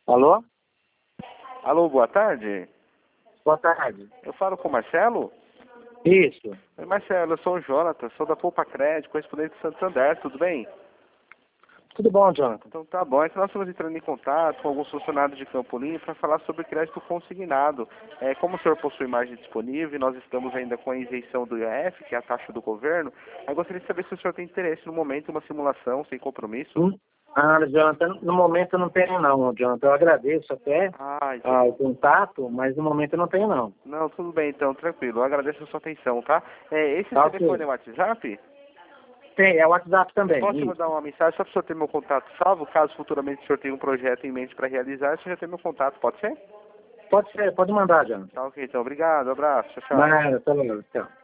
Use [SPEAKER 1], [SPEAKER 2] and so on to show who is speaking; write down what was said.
[SPEAKER 1] Alô?
[SPEAKER 2] Alô, boa tarde.
[SPEAKER 1] Boa tarde.
[SPEAKER 2] Eu falo com o Marcelo?
[SPEAKER 1] Isso.
[SPEAKER 2] Oi, Marcelo, eu sou o Jonathan, sou da Poupa Crédito, correspondente de Santander, tudo bem?
[SPEAKER 1] Tudo bom, Jonathan?
[SPEAKER 2] Então tá bom, é que nós estamos entrando em contato com alguns funcionários de Campolim para falar sobre crédito consignado. Como o senhor possui margem disponível e nós estamos ainda com a isenção do IOF, que é a taxa do governo, eu gostaria de saber se o senhor tem interesse no momento em uma simulação sem compromisso.
[SPEAKER 1] Jonathan, no momento eu não tenho não, Jonathan. Eu agradeço até
[SPEAKER 2] Entendi.
[SPEAKER 1] o contato, mas no momento eu não tenho não.
[SPEAKER 2] Não, tudo bem então, tranquilo. Eu agradeço a sua atenção, tá? Esse
[SPEAKER 1] Tá,
[SPEAKER 2] telefone
[SPEAKER 1] ok.
[SPEAKER 2] é o WhatsApp?
[SPEAKER 1] Tem, é o WhatsApp também.
[SPEAKER 2] Posso te
[SPEAKER 1] Isso.
[SPEAKER 2] mandar uma mensagem só para o senhor ter meu contato salvo, caso futuramente o senhor tenha um projeto em mente para realizar, o senhor já tem meu contato, pode ser?
[SPEAKER 1] Pode ser, pode mandar, Jonathan.
[SPEAKER 2] Tá ok, então. Obrigado, abraço, tchau, tchau.
[SPEAKER 1] Nada, tá bom, tchau.